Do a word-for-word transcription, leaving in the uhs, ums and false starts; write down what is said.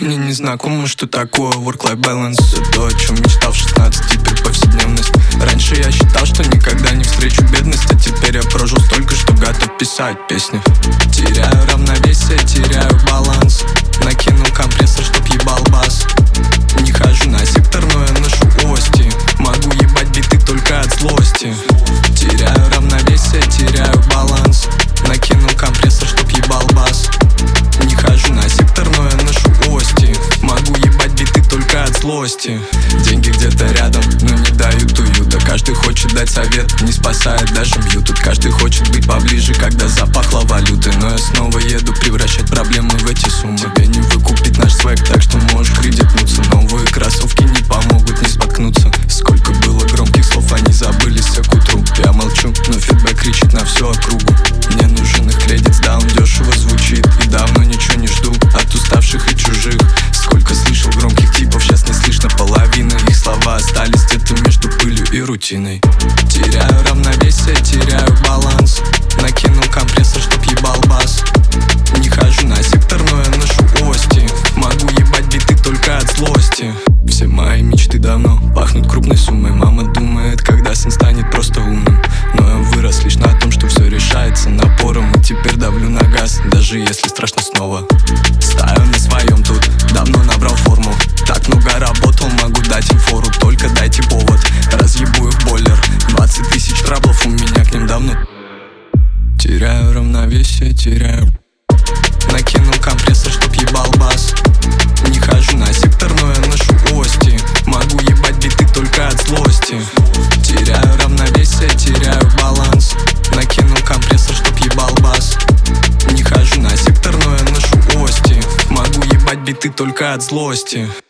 Мне не знакомо, что такое work-life balance. Все то, о чем мечтал в шестнадцать, теперь повседневность. Раньше я считал, что никогда не встречу бедность, а теперь я прожил столько, что готов писать песни. Теряю равновесие, теряю баланс. Накинул компрессор, чтоб ебал бас. Не хожу на сектор, но я ношу ости. Могу ебать биты только от злости. Теряю равновесие, теряю баланс. Накинул компрессор, чтоб ебал бас. Не хожу на сектор, но я ношу ости. Могу ебать биты только от злости. Деньги где-то рядом, но не дают уюта. Каждый хочет дать совет, не спасает даже мью. Тут каждый хочет быть поближе, когда запахло валюты. Но я снова еду превращать проблемы в эти суммы. Тебе не выкупить наш свек, так что можешь кредитнуться. Новые кроссовки не помогут не споткнуться. Сколько было громких слов, они забылись к утру. Я молчу, но фидбэк кричит на всю округу. Мне нужен их кредит, да, он дешево звучит. И давно ничего не жду от уставших и чужих. Сколько слышал громких типов, сейчас не слышно половины. Их слова остались где-то между пылью и рутиной. Теряю равновесие, теряю баланс. Накинул компрессор, чтоб ебал бас. Не хожу на сектор, но я ношу ости. Могу ебать биты только от злости. Все мои мечты давно пахнут крупной суммой. Мама думает, когда сын станет просто умным. Но я вырос лишь на том, что все решается напором. И теперь давлю на газ, даже если страшно снова. Стою на своем тут, давно набрал форму. Так много работал, могу дать им фору. Только дайте повод, разъебу их бойлер. Двадцать тысяч траблов у меня к ним давно. Теряю равновесие, теряю. Накинул компрессор, чтоб ебал бас. Не хожу на сектор, но я ношу ости. Могу ебать биты только от злости. Теряю равновесие, теряю баланс. Накинул компрессор, чтоб ебал бас. Не хожу на сектор, но я ношу ости. Могу ебать биты только от злости.